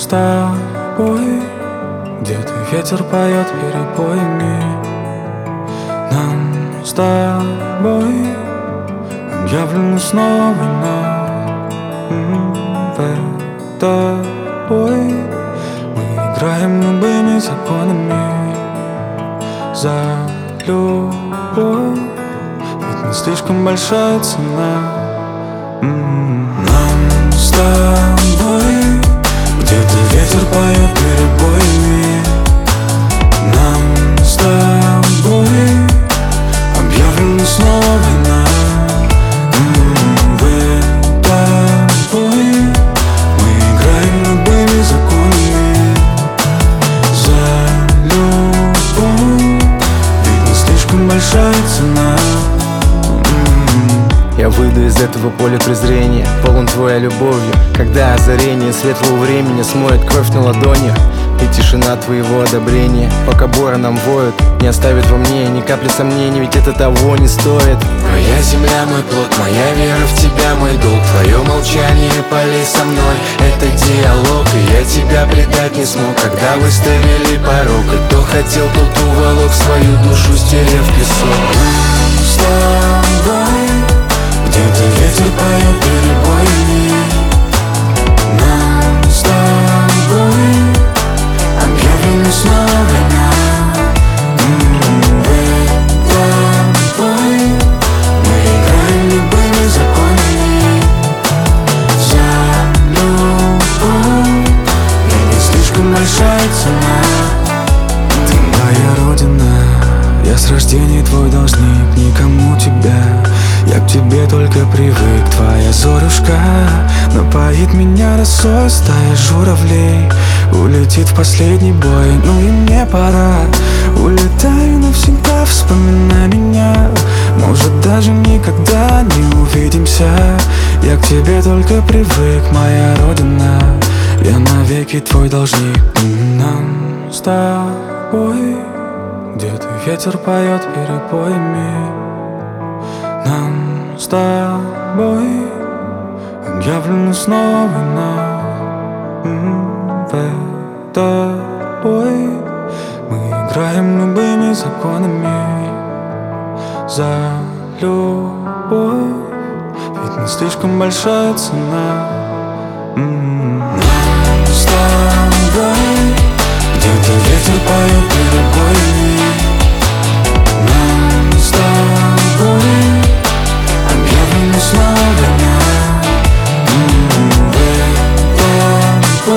с тобой где-то ветер поет перебоями. Нам с тобой объявлена снова война. В этот бой мы играем любыми законами за любовь, ведь не слишком большая цена. Нам с тобой где-то ветер поет перебоями. Нам с тобой объявлена снова война. В этот бой мы играем любыми законами за любовь, ведь не слишком большая цена. Я выйду из этого поля презрения, полон твоей любовью, когда озарение светлого времени смоет кровь на ладонях. И тишина твоего одобрения, пока бороном воют, не оставит во мне ни капли сомнений, ведь это того не стоит. Твоя земля, мой плод, моя вера в тебя, мой долг. Твое молчание полей со мной, это диалог. И я тебя предать не смог, когда выставили порог. И кто хотел, тот уволок свою душу, стерев песок. С тобой где-то ветер поет перебоями. Нам с тобой объявлена снова война. В этот бой мы играем любыми законами за любовь, и не слишком большая цена. Ты моя родина, я с рождения твой должник, никому тебя. Я к тебе только привык, твоя зорюшка напоит меня росой. Стая журавлей улетит в последний бой, ну и мне пора. Улетаю навсегда, вспоминай меня. Может, даже никогда не увидимся. Я к тебе только привык, моя родина, я навеки твой должник. Нам с тобой где-то ветер поет перебоями. Нам с тобой объявлена снова война.